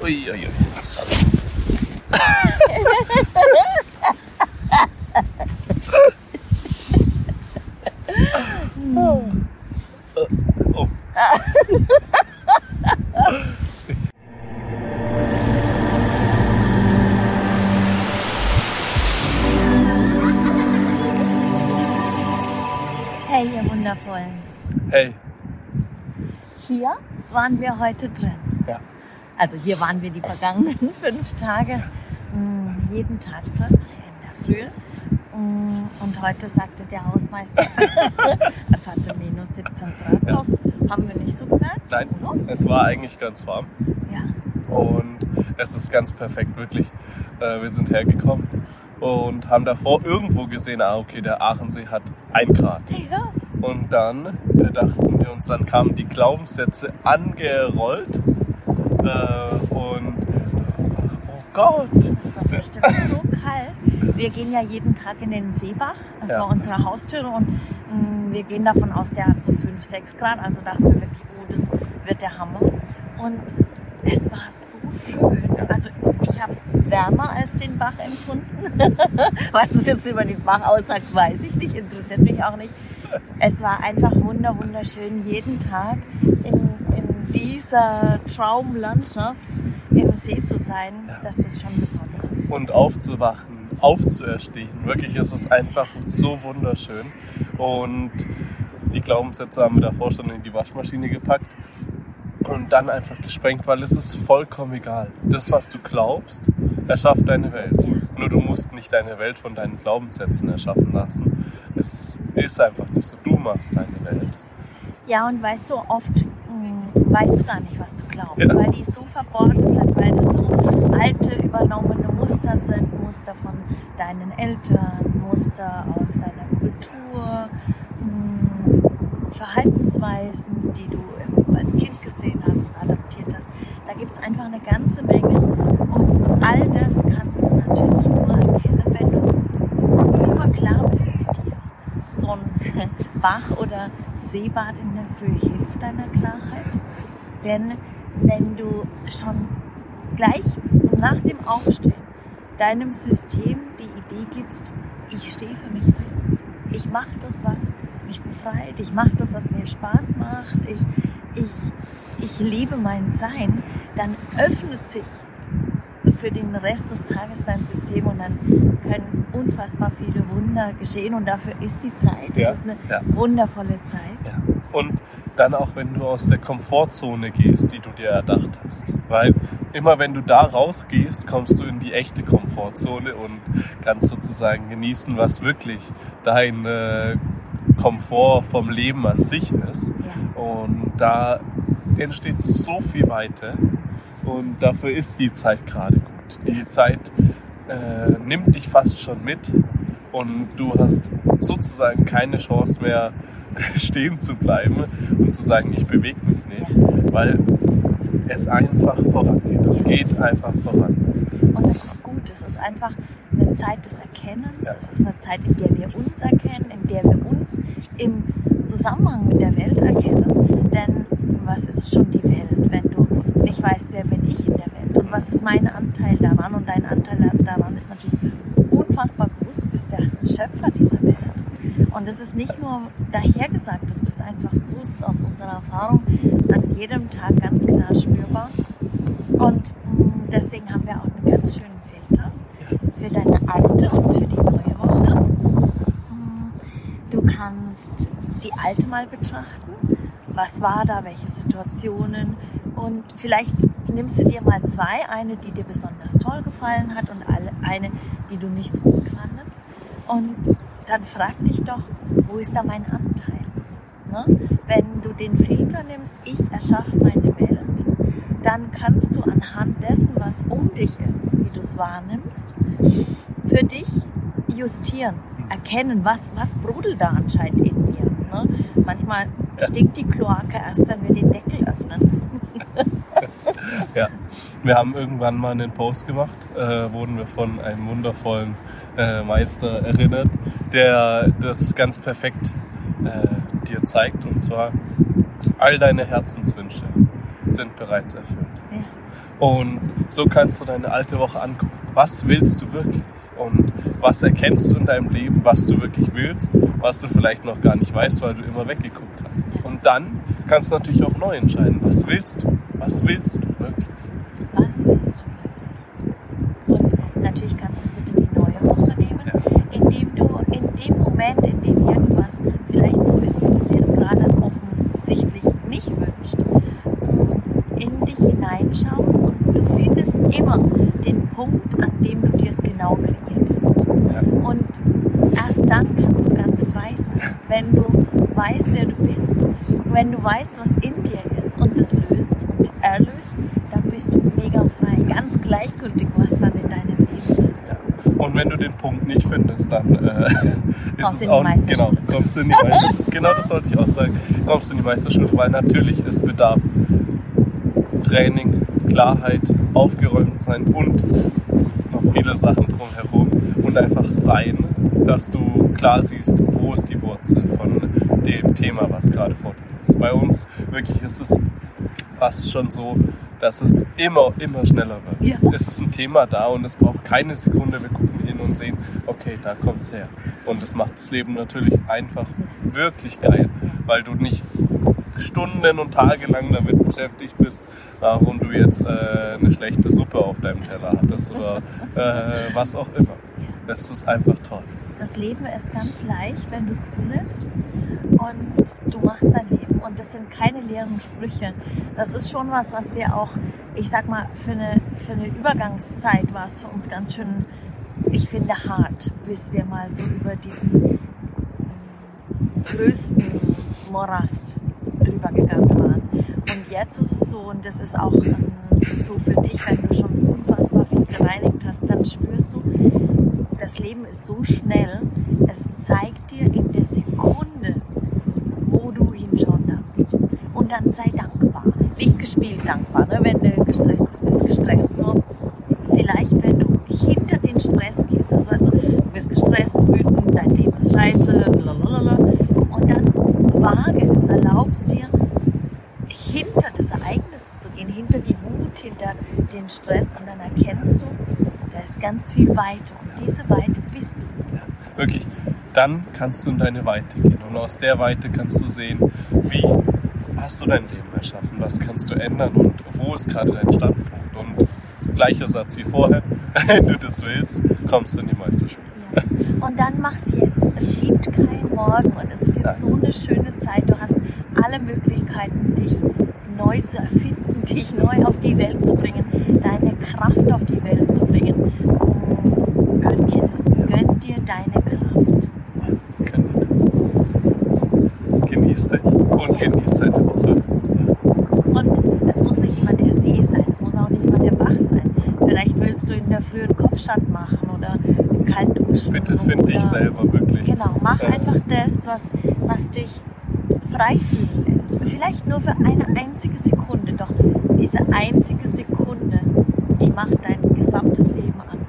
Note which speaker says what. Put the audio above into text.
Speaker 1: Ui, ui, ui. Oh.
Speaker 2: Hey, ihr Wundervollen.
Speaker 1: Hey.
Speaker 2: Hier waren wir heute drin.
Speaker 1: Ja.
Speaker 2: Also hier waren wir die vergangenen 5 Tage jeden Tag drin, in der Früh. Und heute sagte der Hausmeister, es hatte minus 17 Grad draußen. Haben wir nicht so gemerkt?
Speaker 1: Nein,
Speaker 2: oder?
Speaker 1: es war eigentlich ganz warm.
Speaker 2: Ja.
Speaker 1: Und es ist ganz perfekt, wirklich. Wir sind hergekommen und haben davor irgendwo gesehen, okay, der Aachensee hat 1 Grad.
Speaker 2: Ja.
Speaker 1: Und dann dachten wir uns, dann kamen die Glaubenssätze angerollt. Und oh Gott!
Speaker 2: Das war bestimmt so kalt. Wir gehen ja jeden Tag in den Seebach vor unserer Haustür und wir gehen davon aus, der hat so 5, 6 Grad. Also dachten wir wirklich, oh, das wird der Hammer. Und es war so schön. Also ich habe es wärmer als den Bach empfunden. Was das jetzt über den Bach aussagt, weiß ich nicht, interessiert mich auch nicht. Es war einfach wunderschön, jeden Tag in dieser Traumlandschaft im See zu sein. Das ist schon besonders.
Speaker 1: Und aufzuwachen, aufzuerstehen. Wirklich ist es einfach so wunderschön. Und die Glaubenssätze haben wir davor schon in die Waschmaschine gepackt. Und dann einfach gesprengt, weil es ist vollkommen egal. Das, was du glaubst, erschafft deine Welt. Nur du musst nicht deine Welt von deinen Glaubenssätzen erschaffen lassen. Es ist einfach nicht so. Du machst deine Welt.
Speaker 2: Ja, und weißt du, oft weißt du gar nicht, was du glaubst, weil die so verborgen sind, weil das so alte, übernommene Muster sind, Muster von deinen Eltern, Muster aus deiner Kultur, Verhaltensweisen, die du als Kind gesehen hast und adaptiert hast. Da gibt es einfach eine ganze Menge und all das kannst du natürlich nur erkennen, wenn du super klar bist mit dir. So ein Bach oder Seebad in der Früh hilft deiner Klarheit, denn wenn du schon gleich nach dem Aufstehen deinem System die Idee gibst, ich stehe für mich ein, ich mache das, was mich befreit, ich mache das, was mir Spaß macht, ich lebe mein Sein, dann öffnet sich für den Rest des Tages dein System und dann können unfassbar viele Wunder geschehen und dafür ist die Zeit. Das ist eine wundervolle Zeit.
Speaker 1: Ja. Und dann auch, wenn du aus der Komfortzone gehst, die du dir erdacht hast. Weil immer wenn du da rausgehst, kommst du in die echte Komfortzone und kannst sozusagen genießen, was wirklich dein Komfort vom Leben an sich ist.
Speaker 2: Ja.
Speaker 1: Und da entsteht so viel Weite und dafür ist die Zeit gerade gut. Die Zeit nimmt dich fast schon mit und du hast sozusagen keine Chance mehr stehen zu bleiben und zu sagen, ich bewege mich nicht, weil es einfach vorangeht. Es geht einfach voran.
Speaker 2: Und das ist gut. Es ist einfach eine Zeit des Erkennens. Ja. Es ist eine Zeit, in der wir uns erkennen, in der wir uns im Zusammenhang mit der Welt erkennen. Denn was ist schon die Welt, wenn du nicht weißt, wer bin ich in der Welt und was ist mein Anteil daran? Und dein Anteil daran ist natürlich unfassbar groß. Du bist der Schöpfer dieser Welt. Und es ist nicht nur dahergesagt, das ist einfach so, es ist aus unserer Erfahrung an jedem Tag ganz klar spürbar. Und deswegen haben wir auch einen ganz schönen Filter für deine alte und für die neue Woche. Du kannst die alte mal betrachten. Was war da, welche Situationen? Und vielleicht nimmst du dir mal 2, eine, die dir besonders toll gefallen hat und eine, die du nicht so gut fandest. Und dann frag dich doch, wo ist da mein Anteil? Ne? Wenn du den Filter nimmst, ich erschaffe meine Welt, dann kannst du anhand dessen, was um dich ist, wie du es wahrnimmst, für dich justieren, erkennen, was brodelt da anscheinend in dir. Ne? Manchmal stinkt die Kloake erst, wenn wir den Deckel öffnen.
Speaker 1: Ja, wir haben irgendwann mal einen Post gemacht, wurden wir von einem wundervollen Meister erinnert, der das ganz perfekt dir zeigt, und zwar all deine Herzenswünsche sind bereits erfüllt.
Speaker 2: Ja.
Speaker 1: Und so kannst du deine alte Woche angucken. Was willst du wirklich? Und was erkennst du in deinem Leben, was du wirklich willst, was du vielleicht noch gar nicht weißt, weil du immer weggeguckt hast. Und dann kannst du natürlich auch neu entscheiden. Was willst du? Was willst du wirklich?
Speaker 2: Was willst du wirklich? Und natürlich kannst du es mit in die neue Woche nehmen, indem du in dem Moment, in dem irgendwas vielleicht so ist, wie du es jetzt gerade offensichtlich nicht wünschst, in dich hineinschaust und du findest immer den Punkt, an dem du dir es genau kreiert hast.
Speaker 1: Ja.
Speaker 2: Und erst dann kannst du ganz frei sein, wenn du weißt, wer du bist, wenn du weißt, was in dir ist und das löst und erlöst, dann bist du mega frei, ganz gleichgültig, was dann in deinem Leben ist.
Speaker 1: Ja. Und wenn du den Punkt nicht findest, dann ist es auch
Speaker 2: genau,
Speaker 1: kommst du in die Meisterschule. Genau, das wollte ich auch sagen. Kommst du in die Meisterschule, weil natürlich es bedarf Training, Klarheit, aufgeräumt sein und noch viele Sachen drumherum und einfach sein, dass du klar siehst, wo ist die Wurzel von dem Thema, was gerade vor dir ist. Bei uns wirklich ist es fast schon so, dass es immer schneller wird.
Speaker 2: Ja.
Speaker 1: Es ist ein Thema da und es braucht keine Sekunde. Wir gucken hin und sehen, okay, da kommt's her. Und das macht das Leben natürlich einfach wirklich geil, weil du nicht Stunden und Tage lang damit beschäftigt bist, warum du jetzt eine schlechte Suppe auf deinem Teller hattest oder was auch immer. Das ist einfach toll.
Speaker 2: Das Leben ist ganz leicht, wenn du es zulässt und du machst dein Leben. Und das sind keine leeren Sprüche. Das ist schon was wir auch, ich sag mal, für eine Übergangszeit war es für uns ganz schön, ich finde, hart, bis wir mal so über diesen größten Morast drüber gegangen waren. Und jetzt ist es so, und das ist auch so für dich, wenn du schon unfassbar viel gereinigt hast, dann spürst du, das Leben ist so schnell, es zeigt dir in der Sekunde, wo du hinschauen darfst. Und dann sei dankbar. Nicht gespielt dankbar, ne? Wenn du gestresst bist gestresst. Nur vielleicht, wenn du hinter den Stress gehst, also weißt du bist gestresst, wütend, dein Leben ist scheiße, blablabla, und dann wage es, erlaubst dir, hinter das Ereignis zu gehen, hinter die Wut, hinter den Stress, und dann erkennst du, da ist ganz viel Weite und diese Weite bist du.
Speaker 1: Ja, wirklich. Dann kannst du in deine Weite gehen und aus der Weite kannst du sehen, wie hast du dein Leben erschaffen, was kannst du ändern und wo ist gerade dein Standpunkt. Und gleicher Satz wie vorher, wenn du das willst, kommst du in die Meisterschule.
Speaker 2: Ja. Und dann mach's jetzt. Es gibt keinen Morgen und es ist jetzt so eine schöne Zeit. Du hast alle Möglichkeiten, dich neu zu erfinden, dich neu auf die Welt zu bringen, deine Kraft auf die Welt zu bringen. Gönn dir das. Gönn dir deine Kraft.
Speaker 1: Ja, gönn dir das. Genieß dich und genieß deine Woche.
Speaker 2: Und es muss nicht immer der See sein, es muss auch nicht immer der Bach sein. Vielleicht willst du in der Früh einen Kopfstand machen oder im Kaltduschen.
Speaker 1: Bitte find dich selber wirklich.
Speaker 2: Genau, mach einfach das, was dich frei fühlen lässt. Vielleicht nur für eine einzige Sekunde, doch diese einzige Sekunde, die macht dein gesamtes Leben an.